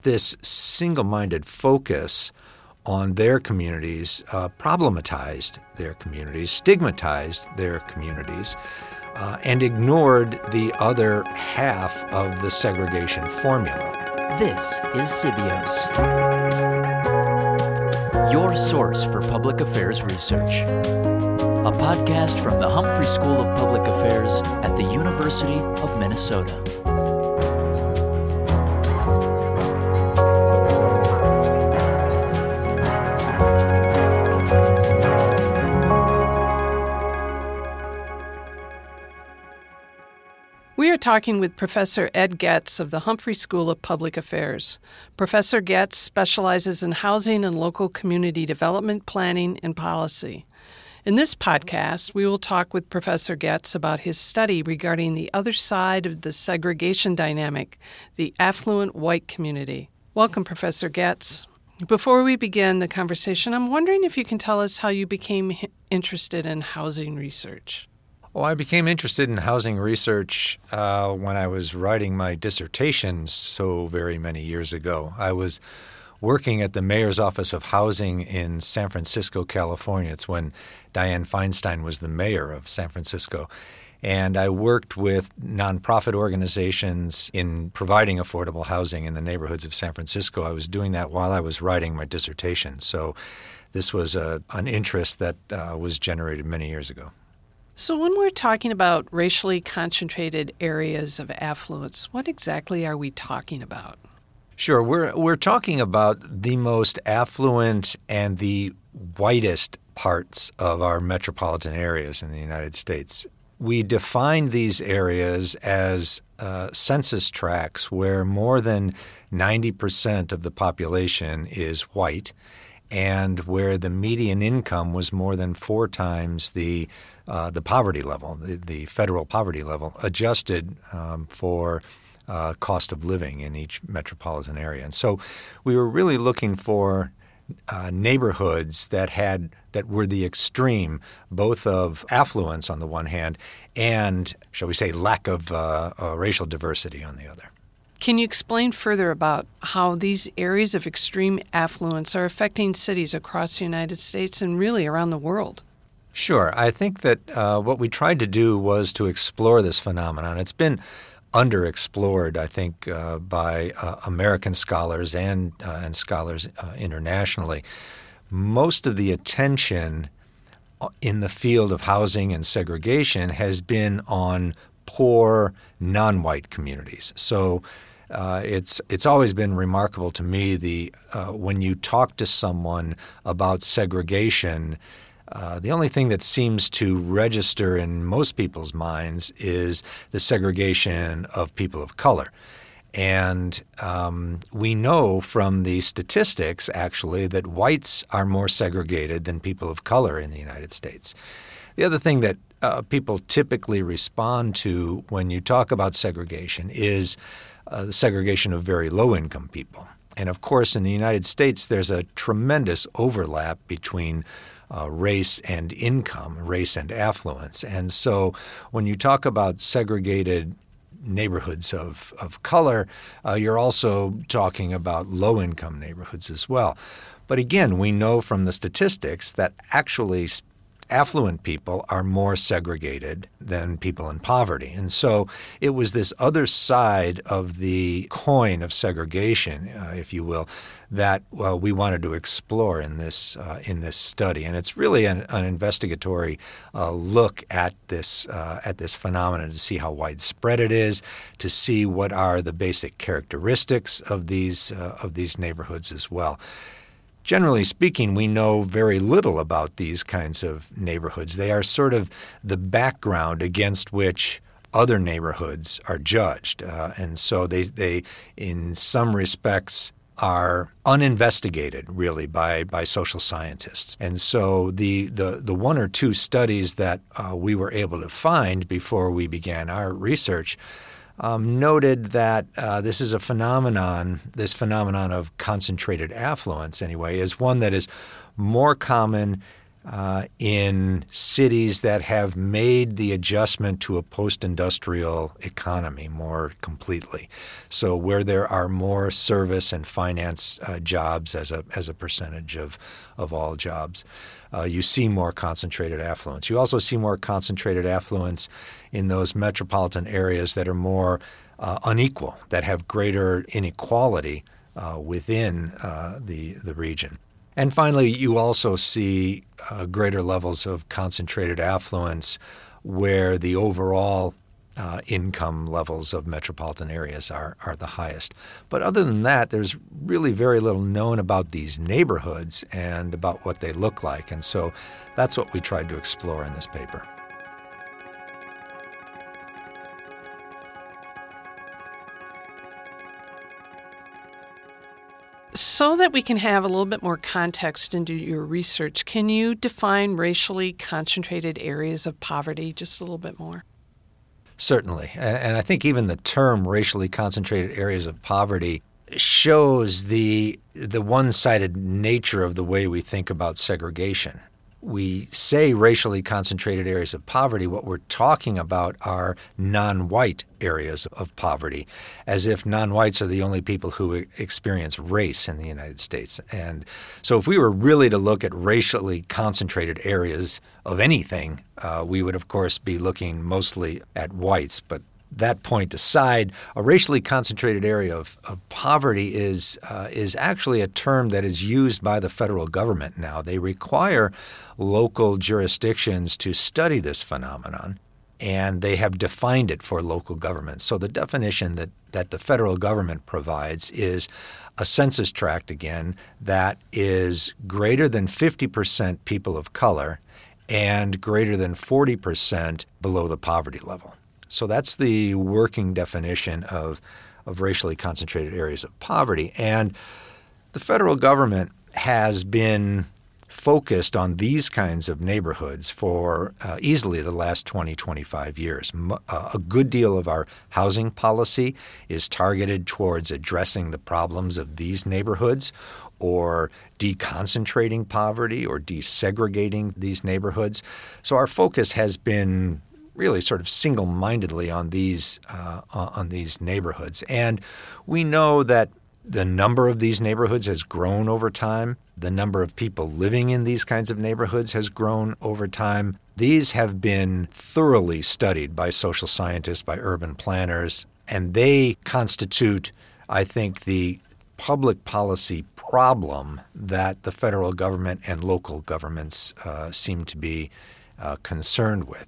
This single-minded focus on their communities problematized their communities, stigmatized their communities, and ignored the other half of the segregation formula. This is CBOS, your source for public affairs research. A podcast from the Humphrey School of Public Affairs at the University of Minnesota. We are talking with Professor Ed Goetz of the Humphrey School of Public Affairs. Professor Goetz specializes in housing and local community development planning and policy. In this podcast, we will talk with Professor Goetz about his study regarding the other side of the segregation dynamic, the affluent white community. Welcome, Professor Goetz. Before we begin the conversation, I'm wondering if you can tell us how you became interested in housing research. Well, I became interested in housing research when I was writing my dissertation so very many years ago. I was working at the Mayor's Office of Housing in San Francisco, California. It's when Dianne Feinstein was the mayor of San Francisco. And I worked with nonprofit organizations in providing affordable housing in the neighborhoods of San Francisco. I was doing that while I was writing my dissertation. So this was an interest that was generated many years ago. So when we're talking about racially concentrated areas of affluence, what exactly are we talking about? Sure. We're talking about the most affluent and the whitest parts of our metropolitan areas in the United States. We define these areas as census tracts where more than 90% of the population is white and where the median income was more than 4 times the poverty level, the federal poverty level, adjusted for cost of living in each metropolitan area. And so we were really looking for neighborhoods that were the extreme, both of affluence on the one hand and, shall we say, lack of racial diversity on the other. Can you explain further about how these areas of extreme affluence are affecting cities across the United States and really around the world? Sure. I think that what we tried to do was to explore this phenomenon. It's been underexplored, I think, by American scholars and scholars internationally. Most of the attention in the field of housing and segregation has been on poor, non-white communities. So it's always been remarkable to me when you talk to someone about segregation. The only thing that seems to register in most people's minds is the segregation of people of color. And we know from the statistics, actually, that whites are more segregated than people of color in the United States. The other thing that people typically respond to when you talk about segregation is the segregation of very low-income people. And, of course, in the United States, there's a tremendous overlap between race and income, race and affluence. And so when you talk about segregated neighborhoods of color, you're also talking about low-income neighborhoods as well. But again, we know from the statistics that actually affluent people are more segregated than people in poverty. And so it was this other side of the coin of segregation, if you will, that we wanted to explore in this study. And it's really an investigatory look at this phenomenon to see how widespread it is, to see what are the basic characteristics of these neighborhoods as well. Generally speaking, we know very little about these kinds of neighborhoods. They are sort of the background against which other neighborhoods are judged. And so they, in some respects, are uninvestigated, really, by social scientists. And so the one or two studies that we were able to find before we began our research noted that this phenomenon of concentrated affluence, anyway, is one that is more common in cities that have made the adjustment to a post-industrial economy more completely. So where there are more service and finance jobs as a percentage of all jobs. You see more concentrated affluence. You also see more concentrated affluence in those metropolitan areas that are more unequal, that have greater inequality within the region. And finally, you also see greater levels of concentrated affluence where the overall income levels of metropolitan areas are the highest. But other than that, there's really very little known about these neighborhoods and about what they look like. And so that's what we tried to explore in this paper. So that we can have a little bit more context into your research, can you define racially concentrated areas of poverty just a little bit more? Certainly. And I think even the term racially concentrated areas of poverty shows the one-sided nature of the way we think about segregation. We say racially concentrated areas of poverty. What we're talking about are non-white areas of poverty, as if non-whites are the only people who experience race in the United States. And so if we were really to look at racially concentrated areas of anything, we would, of course, be looking mostly at whites. But that point aside, a racially concentrated area of poverty is actually a term that is used by the federal government now. They require local jurisdictions to study this phenomenon, and they have defined it for local governments. So the definition that the federal government provides is a census tract, again, that is greater than 50% people of color and greater than 40% below the poverty level. So that's the working definition of racially concentrated areas of poverty. And the federal government has been focused on these kinds of neighborhoods for easily the last 20, 25 years. A good deal of our housing policy is targeted towards addressing the problems of these neighborhoods or deconcentrating poverty or desegregating these neighborhoods. So our focus has been really sort of single-mindedly on these neighborhoods. And we know that the number of these neighborhoods has grown over time. The number of people living in these kinds of neighborhoods has grown over time. These have been thoroughly studied by social scientists, by urban planners, and they constitute, I think, the public policy problem that the federal government and local governments seem to be concerned with.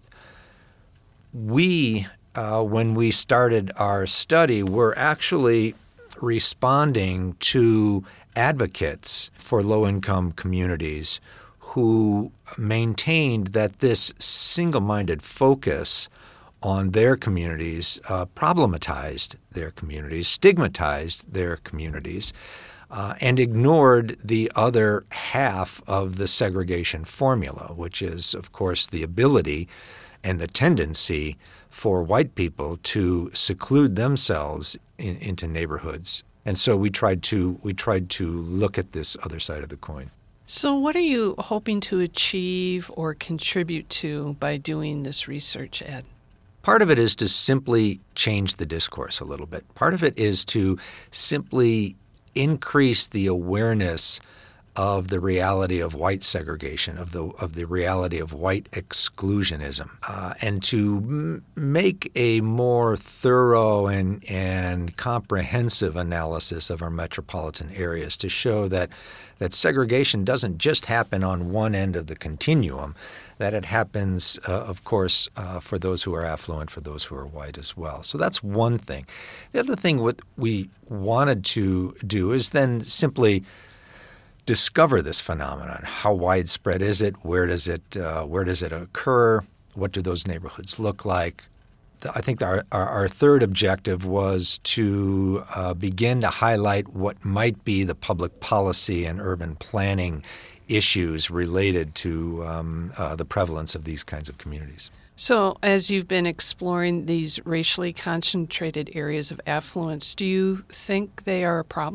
We, when we started our study, were actually responding to advocates for low-income communities who maintained that this single-minded focus on their communities problematized their communities, stigmatized their communities, and ignored the other half of the segregation formula, which is, of course, the ability and the tendency for white people to seclude themselves into neighborhoods. And so we tried to look at this other side of the coin. So what are you hoping to achieve or contribute to by doing this research, Ed? Part of it is to simply change the discourse a little bit. Part of it is to simply increase the awareness of the reality of white segregation, of the reality of white exclusionism, and to make a more thorough and comprehensive analysis of our metropolitan areas to show that segregation doesn't just happen on one end of the continuum, that it happens, of course, for those who are affluent, for those who are white as well. So that's one thing. The other thing what we wanted to do is then simply discover this phenomenon. How widespread is it? Where does it occur? What do those neighborhoods look like? I think our third objective was to begin to highlight what might be the public policy and urban planning issues related to the prevalence of these kinds of communities. So as you've been exploring these racially concentrated areas of affluence, do you think they are a problem?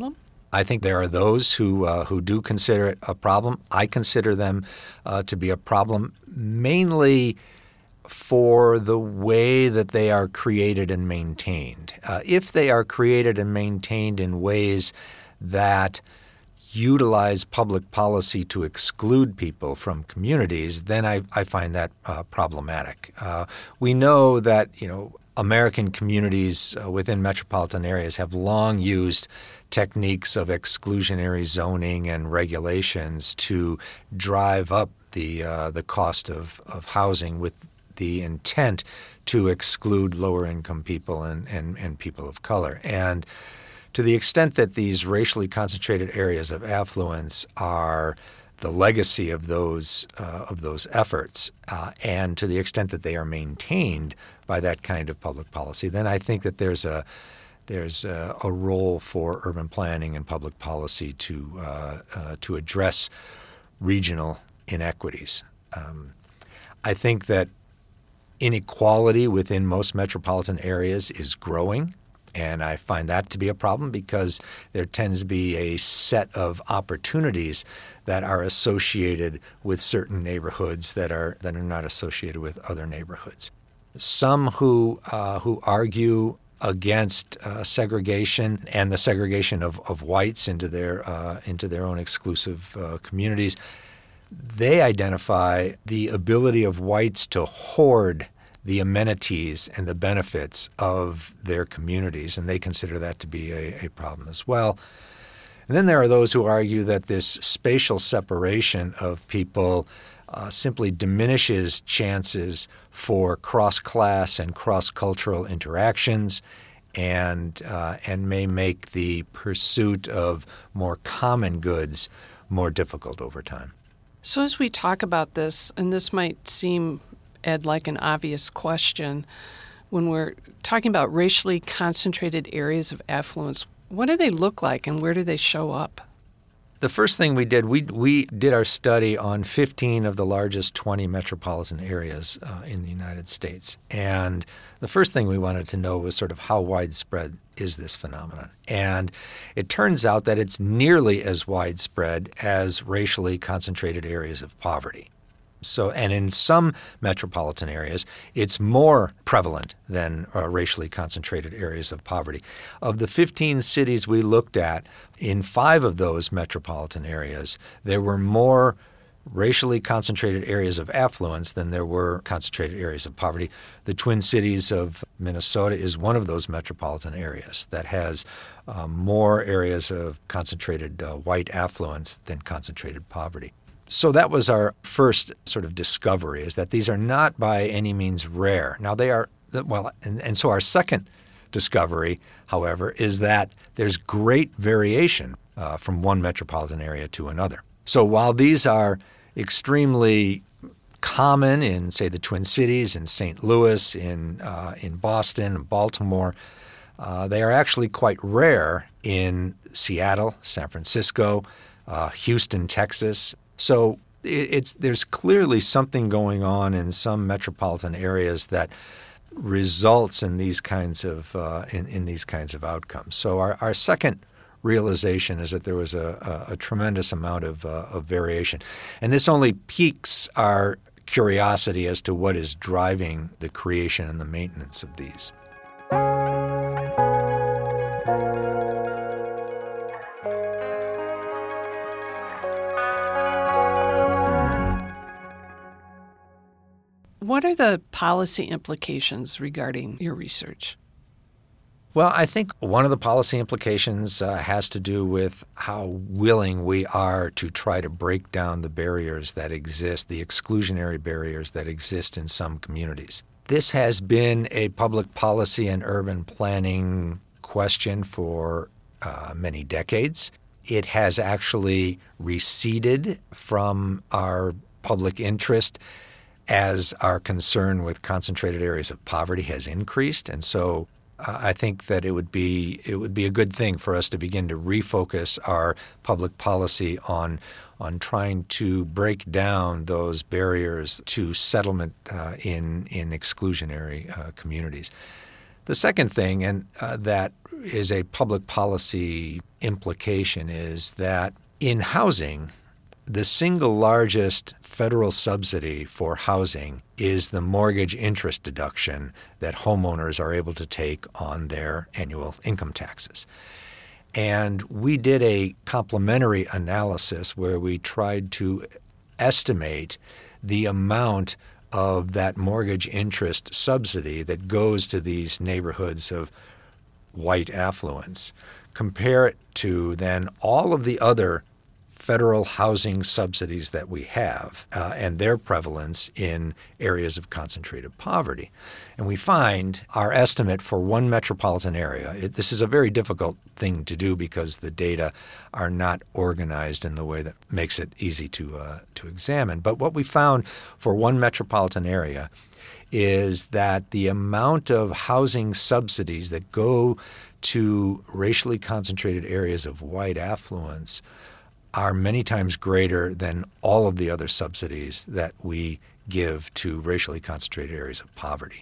I think there are those who do consider it a problem. I consider them to be a problem mainly for the way that they are created and maintained. If they are created and maintained in ways that utilize public policy to exclude people from communities, then I find that problematic. We know that American communities within metropolitan areas have long used techniques of exclusionary zoning and regulations to drive up the cost of housing with the intent to exclude lower-income people and people of color. And to the extent that these racially concentrated areas of affluence are the legacy of those efforts, and to the extent that they are maintained by that kind of public policy, then I think that there's a role for urban planning and public policy to address regional inequities. I think that inequality within most metropolitan areas is growing, and I find that to be a problem because there tends to be a set of opportunities that are associated with certain neighborhoods that are not associated with other neighborhoods. Some who argue against segregation and the segregation of whites into their own exclusive communities, they identify the ability of whites to hoard the amenities and the benefits of their communities, and they consider that to be a problem as well. And then there are those who argue that this spatial separation of people simply diminishes chances for cross-class and cross-cultural interactions and may make the pursuit of more common goods more difficult over time. So as we talk about this, and this might seem, Ed, like an obvious question, when we're talking about racially concentrated areas of affluence, what do they look like and where do they show up? The first thing we did our study on 15 of the largest 20 metropolitan areas in the United States. And the first thing we wanted to know was sort of how widespread is this phenomenon. And it turns out that it's nearly as widespread as racially concentrated areas of poverty. So, and in some metropolitan areas, it's more prevalent than racially concentrated areas of poverty. Of the 15 cities we looked at, in 5 of those metropolitan areas, there were more racially concentrated areas of affluence than there were concentrated areas of poverty. The Twin Cities of Minnesota is one of those metropolitan areas that has more areas of concentrated white affluence than concentrated poverty. So that was our first sort of discovery, is that these are not by any means rare. Now they are, well, and so our second discovery, however, is that there's great variation from one metropolitan area to another. So while these are extremely common in, say, the Twin Cities, in St. Louis, in Boston, and Baltimore, they are actually quite rare in Seattle, San Francisco, Houston, Texas. So there's clearly something going on in some metropolitan areas that results in these kinds of in these kinds of outcomes. So our second realization is that there was a tremendous amount of variation, and this only piques our curiosity as to what is driving the creation and the maintenance of these. What are the policy implications regarding your research? Well, I think one of the policy implications has to do with how willing we are to try to break down the barriers that exist, the exclusionary barriers that exist in some communities. This has been a public policy and urban planning question for many decades. It has actually receded from our public interest as our concern with concentrated areas of poverty has increased. And so I think that it would be a good thing for us to begin to refocus our public policy on trying to break down those barriers to settlement in exclusionary communities. The second thing, and that is a public policy implication is that in housing, the single largest federal subsidy for housing is the mortgage interest deduction that homeowners are able to take on their annual income taxes. And we did a complementary analysis where we tried to estimate the amount of that mortgage interest subsidy that goes to these neighborhoods of white affluence, compare it to then all of the other federal housing subsidies that we have and their prevalence in areas of concentrated poverty. And we find our estimate for one metropolitan area. This is a very difficult thing to do because the data are not organized in the way that makes it easy to examine. But what we found for one metropolitan area is that the amount of housing subsidies that go to racially concentrated areas of white affluence are many times greater than all of the other subsidies that we give to racially concentrated areas of poverty.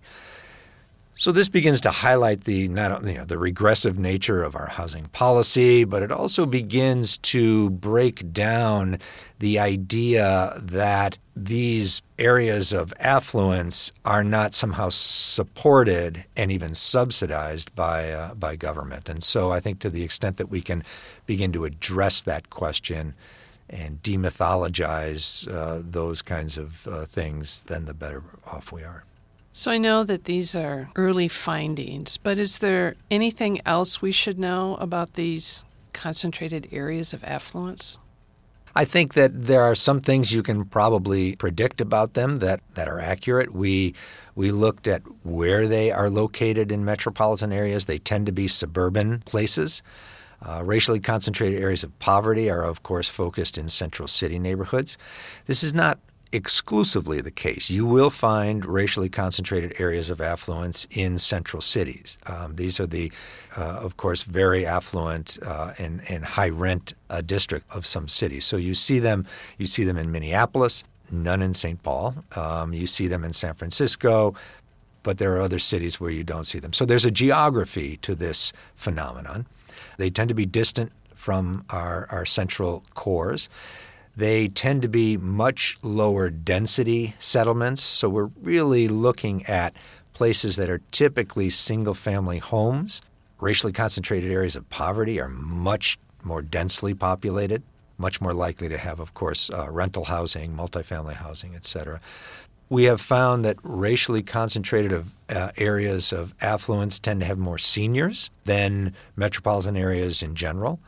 So this begins to highlight the regressive nature of our housing policy, but it also begins to break down the idea that these areas of affluence are not somehow supported and even subsidized by government. And so I think to the extent that we can begin to address that question and demythologize those kinds of things, then the better off we are. So I know that these are early findings, but is there anything else we should know about these concentrated areas of affluence? I think that there are some things you can probably predict about them that are accurate. We looked at where they are located in metropolitan areas. They tend to be suburban places. Racially concentrated areas of poverty are, of course, focused in central city neighborhoods. This is not exclusively the case. You will find racially concentrated areas of affluence in central cities. These are the, of course, very affluent and high-rent district of some cities. So you see them in Minneapolis, none in St. Paul. You see them in San Francisco, but there are other cities where you don't see them. So there's a geography to this phenomenon. They tend to be distant from our central cores. They tend to be much lower density settlements, so we're really looking at places that are typically single-family homes. Racially concentrated areas of poverty are much more densely populated, much more likely to have, of course, rental housing, multifamily housing, et cetera. We have found that racially concentrated areas of affluence tend to have more seniors than metropolitan areas in general.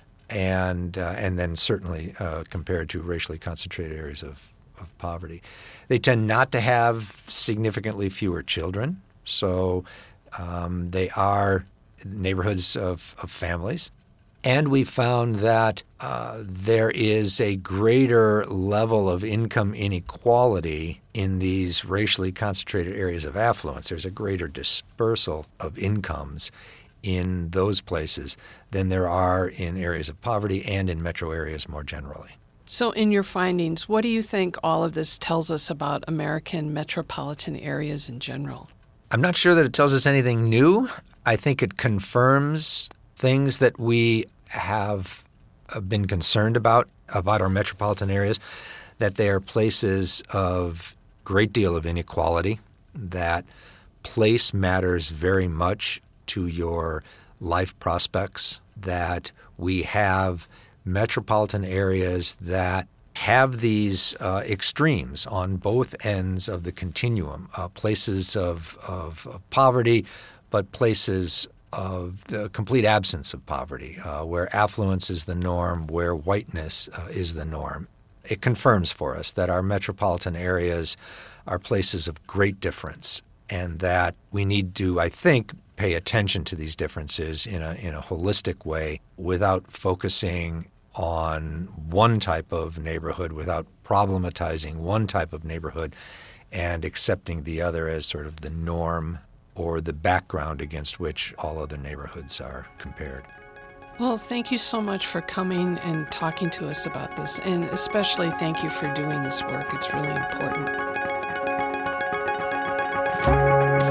And then certainly compared to racially concentrated areas of poverty. They tend not to have significantly fewer children, so they are neighborhoods of families. And we found that there is a greater level of income inequality in these racially concentrated areas of affluence. There's a greater dispersal of incomes in those places than there are in areas of poverty and in metro areas more generally. So in your findings, what do you think all of this tells us about American metropolitan areas in general? I'm not sure that it tells us anything new. I think it confirms things that we have been concerned about our metropolitan areas, that they are places of great deal of inequality, that place matters very much to your life prospects, that we have metropolitan areas that have these extremes on both ends of the continuum, places of poverty, but places of the complete absence of poverty, where affluence is the norm, where whiteness is the norm. It confirms for us that our metropolitan areas are places of great difference and that we need to, I think, pay attention to these differences in a holistic way without focusing on one type of neighborhood, without problematizing one type of neighborhood and accepting the other as sort of the norm or the background against which all other neighborhoods are compared. Well, thank you so much for coming and talking to us about this, and especially thank you for doing this work. It's really important.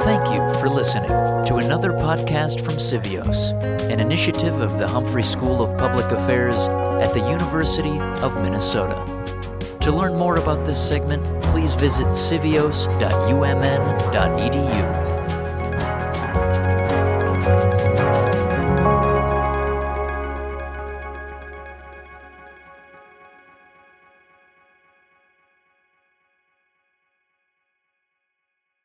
Thank you for listening to another podcast from Civios, an initiative of the Humphrey School of Public Affairs at the University of Minnesota. To learn more about this segment, please visit civios.umn.edu.